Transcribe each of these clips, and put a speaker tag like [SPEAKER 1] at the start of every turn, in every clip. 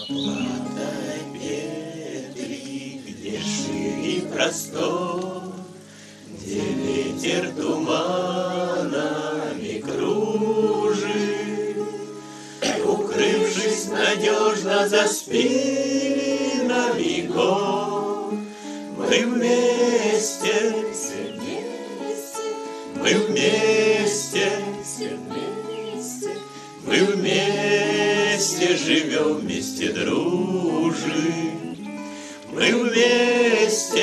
[SPEAKER 1] Мотай петли, где ширь и простор, где ветер туманами кружит, укрывшись надежно за спинами гор. Мы вместе, мы вместе, мы вместе живем, вместе дружим. Мы вместе,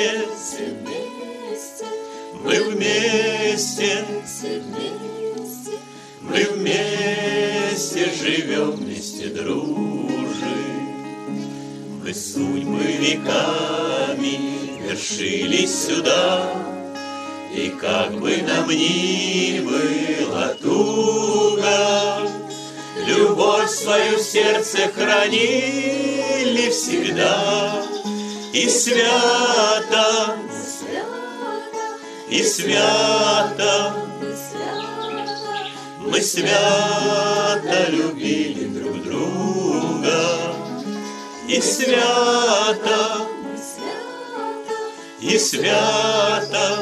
[SPEAKER 1] мы вместе, мы вместе живем, вместе дружим. Мы судьбы веками вершились сюда, и как бы нам ни было туго, любовь свою в сердце хранили всегда. И свято, и свято, мы свято любили друг друга. И свято, и свято,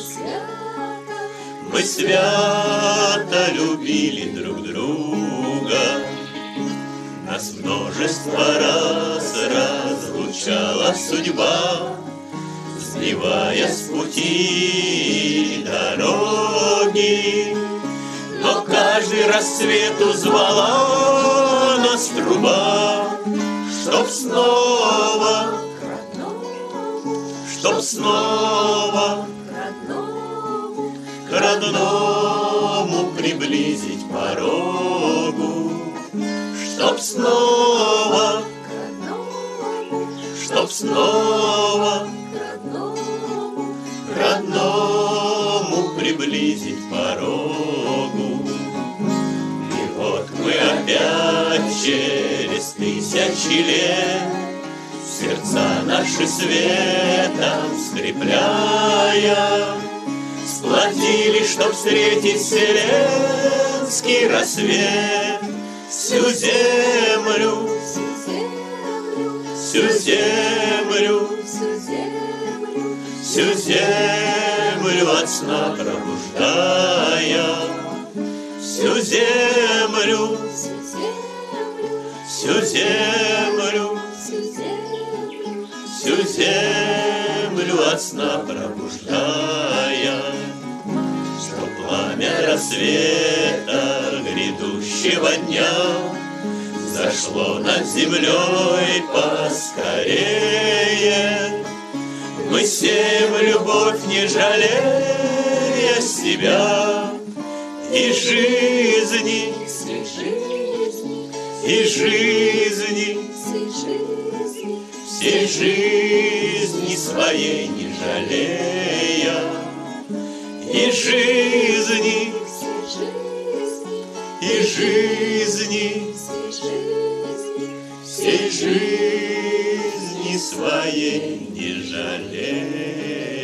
[SPEAKER 1] мы свято любили друг друга. Нас множество раз разлучала судьба, сбивая с пути дороги. Но каждый рассвет узвала нас труба, чтоб снова, чтоб снова к родному приблизить порогу, чтоб снова, чтоб снова к родному приблизить порогу. И вот мы опять через тысячи лет сердца наши светом скрепляя, сплотились, чтоб встретить вселенский рассвет. Всю землю, всю землю, всю землю от сна пробуждая. Всю землю, всю землю, всю землю от сна пробуждая. Что пламя рассвета грядущего дня зашло над землей поскорее. Мы сеем любовь, не жалея себя, и жизни, и жизни, всей жизни своей не жалея, и жизни, и жизни, всей жизни своей не жалея.